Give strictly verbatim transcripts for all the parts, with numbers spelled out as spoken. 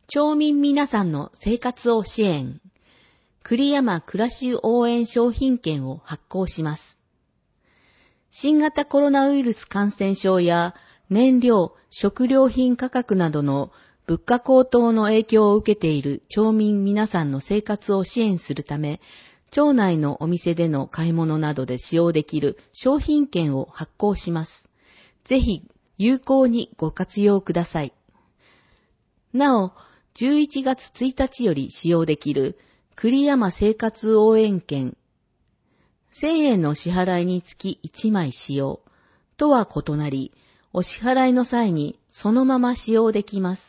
町民皆さんの生活を支援。栗山暮らし応援商品券を発行します。新型コロナウイルス感染症や燃料、食料品価格などの物価高騰の影響を受けている町民皆さんの生活を支援するため、町内のお店での買い物などで使用できる商品券を発行します。ぜひ有効にご活用ください。なお、じゅういちがつついたちより使用できる栗山生活応援券せんえんの支払いにつきいちまい使用とは異なり、お支払いの際にそのまま使用できます。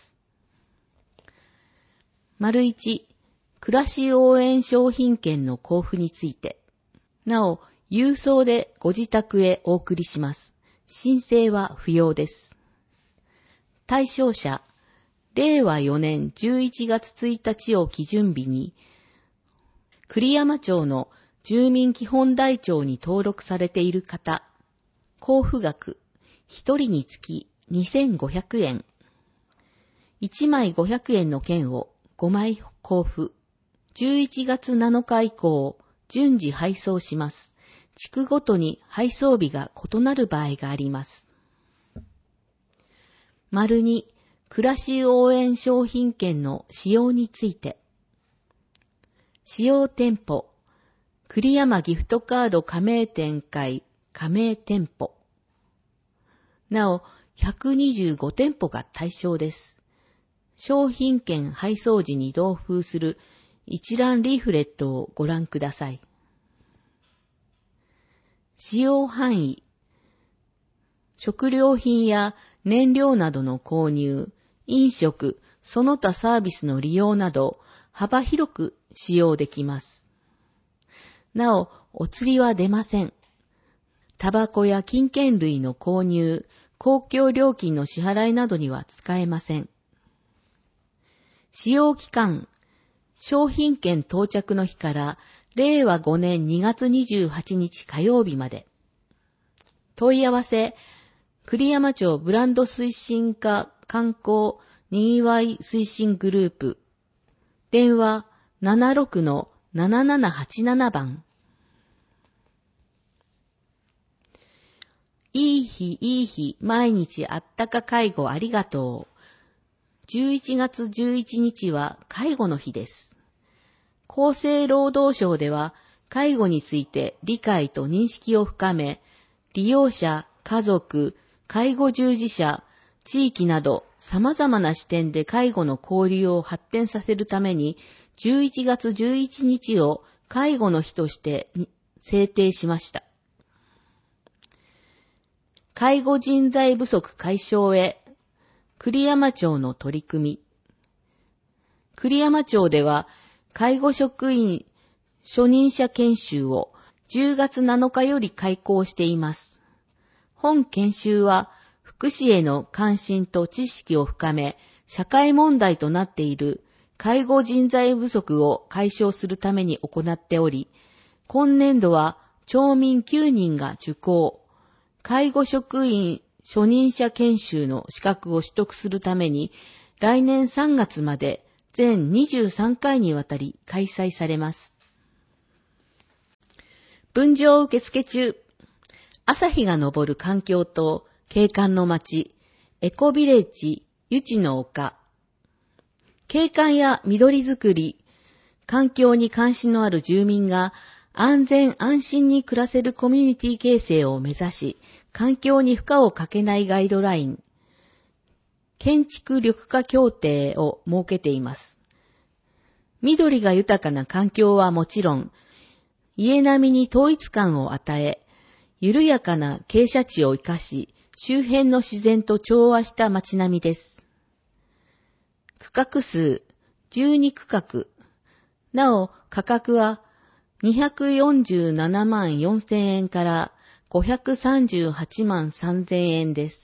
丸いち、暮らし応援商品券の交付について。なお、郵送でご自宅へお送りします。申請は不要です。対象者、れいわよねんじゅういちがつついたちを基準日に、栗山町の住民基本台帳に登録されている方、交付額、ひとりにつきにせんごひゃくえん。いちまいごひゃくえんの券をごまい交付。じゅういちがつなのか以降、順次配送します。地区ごとに配送日が異なる場合があります。丸に、暮らし応援商品券の使用について。使用店舗、栗山ギフトカード加盟店会加盟店舗。なお、ひゃくにじゅうごてんぽが対象です。商品券配送時に同封する一覧リーフレットをご覧ください。使用範囲、食料品や燃料などの購入、飲食、その他サービスの利用など幅広く使用できます。なお、お釣りは出ません。タバコや金券類の購入、公共料金の支払いなどには使えません。使用期間、商品券到着の日かられいわごねんにがつにじゅうはちにち火曜日まで。問い合わせ、栗山町ブランド推進課観光にぎわい推進グループ。電話 ななろくのななななはちなな 番。いい日いい日毎日あったか介護ありがとう。じゅういちがつじゅういちにちは介護の日です。厚生労働省では介護について理解と認識を深め、利用者、家族、介護従事者、地域など様々な視点で介護の交流を発展させるためにじゅういちがつじゅういちにちを介護の日として制定しました。介護人材不足解消へ栗山町の取り組み。栗山町では介護職員初任者研修をじゅうがつなのかより開講しています。本研修は福祉への関心と知識を深め、社会問題となっている介護人材不足を解消するために行っており、今年度は町民きゅうにんが受講、介護職員初任者研修の資格を取得するために、来年さんがつまで全にじゅうさんかいにわたり開催されます。分譲受付中、朝日が昇る環境と景観の街、エコビレッジ、ゆちの丘。景観や緑づくり、環境に関心のある住民が安全安心に暮らせるコミュニティ形成を目指し、環境に負荷をかけないガイドライン、建築緑化協定を設けています。緑が豊かな環境はもちろん、家並みに統一感を与え、緩やかな傾斜地を生かし、周辺の自然と調和した街並みです。区画数じゅうにくかく。なお、価格はにひゃくよんじゅうななまんよんせんえんからごひゃくさんじゅうはちまんさんぜんえんです。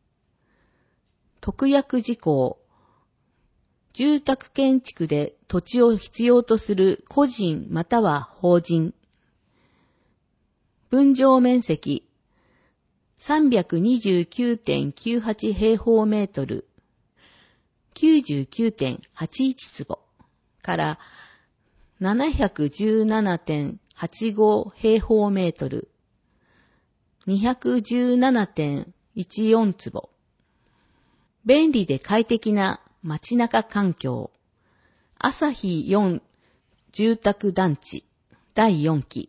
特約事項。住宅建築で土地を必要とする個人または法人。分譲面積 さんびゃくにじゅうきゅうてんきゅうはち 平方メートル。 きゅうじゅうきゅうてんはちいち 坪から ななひゃくじゅうななてんはちご 平方メートル、にひゃくじゅうななてんいちよん 坪。便利で快適な街中環境。朝日よん住宅団地だいよんき。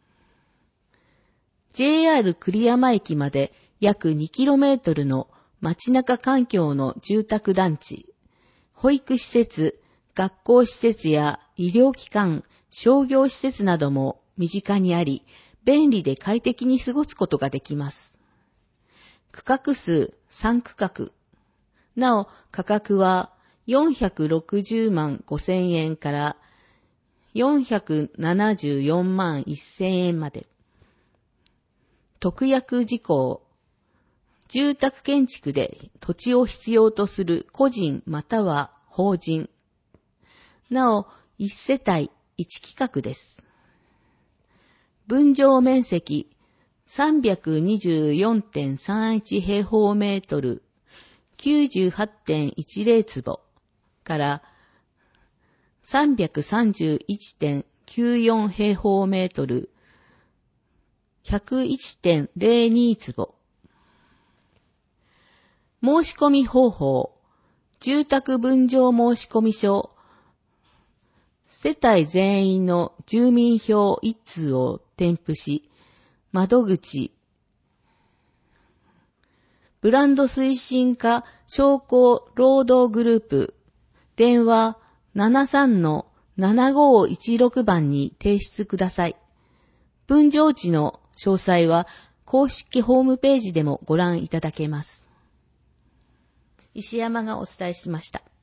ジェイアール 栗山駅まで約 にキロメートル の街中環境の住宅団地。保育施設、学校施設や医療機関、商業施設なども身近にあり、便利で快適に過ごすことができます。区画数さんくかく。なお、価格はよんひゃくろくじゅうまんごせんえんからよんひゃくななじゅうよんまんせんえんまで。特約事項。住宅建築で土地を必要とする個人または法人。なお、いち世帯いち規格です。分譲面積 さんびゃくにじゅうよんてんさんいち 平方メートル きゅうじゅうはちてんいちゼロ 坪からさんびゃくさんじゅういちてんきゅうよん 平方メートル ひゃくいちてんゼロに 坪。申し込み方法。住宅分譲申込書。世帯全員の住民票一通を添付し、窓口、ブランド推進課商工労働グループ、電話 ななさんのななごいちろく 番に提出ください。分譲地の詳細は公式ホームページでもご覧いただけます。石山がお伝えしました。